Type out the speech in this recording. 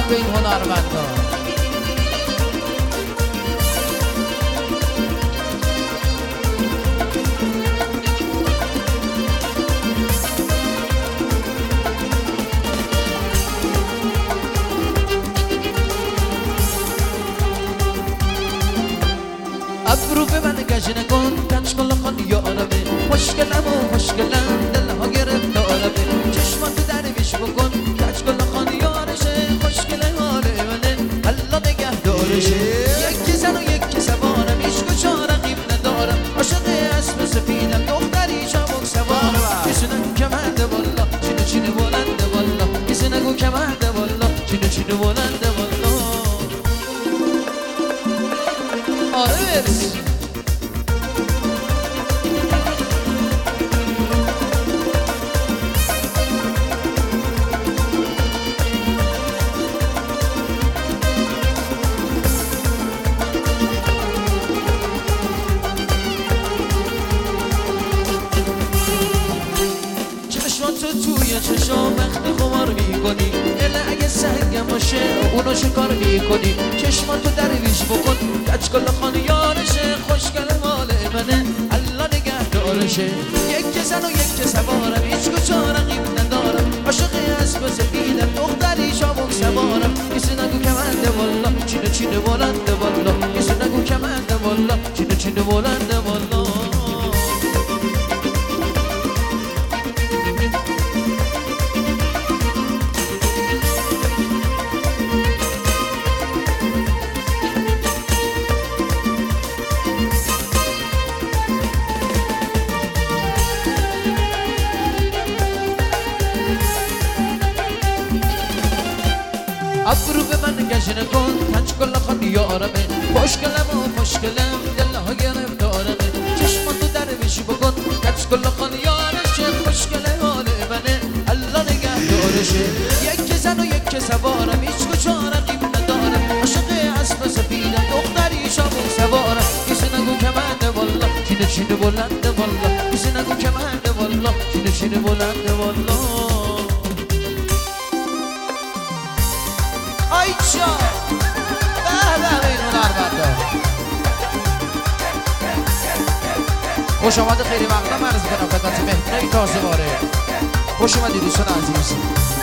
به این هنرمندان. ابرو به من گج نکن کچ کن لخان یارمه خوشگلم و خوشگلم دلها گرفت آرمه چشماتو درویش بکن کچ کن لخان یارشه خوشگله حاله منه الله نگه دارشه یکی زن و یکی سوارم عشق و چا رقیب ندارم عاشق اسب سفیدم دختری چابک سوارم کسی نگو که مرده والا چینه چینه بلنده والا کسی نگو که مرده والا چینه چینه بلنده والا آره برس چشماتو توی چشام وقت خمار میکنی دل اگه سنگم باشه اونو شکار میکنی چشماتو درویش بکن کچ کن لخان یارشه خوشگل مال منه الله نگه دارشه یک زن و یک سوارم هیچ کجا رقیب ندارم عاشق اسب سفیدم دختری چابک سوارم کسی نگو که منده والا چینه چینه بلنده والا کسی نگو که منده والا چینه چینه بلنده والا ابرو به من گج نکن کچ کن لخان یارمه خوشگلم و خوشگلم دلها گرفت آرمه چشماتو درویش بکن کچ کن لخان یارشه خوشگله حاله منه الله نگه دارشه یک زن و یک سوارم هیچ کجا رقیب ندارم عاشق اسب سفیدم دختری چابک سوارم کسی نگو که منده والا چینه چینه بلنده والا کسی نگو که منده والا چینه چینه بلنده والا آیچا به این هنرمندان خوش آمده خیلی مقدم عرض کنم خدمت مهمونای تازه وارد خوش اومدید دوستان عزیز